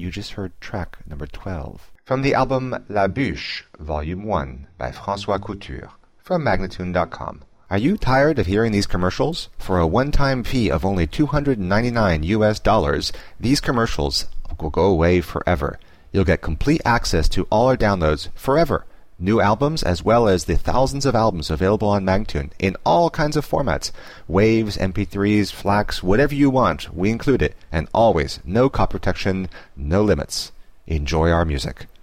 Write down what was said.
You just heard track number 12 from the album La Bûche, Volume 1 by François Couture from Magnatune.com. Are you tired of hearing these commercials? For a one-time fee of only $299, these commercials will go away forever. You'll get complete access to all our downloads forever. New albums as well as the thousands of albums available on Magnatune in all kinds of formats. Waves, MP3s, FLACs, whatever you want, we include it. And always, no copy protection, no limits. Enjoy our music.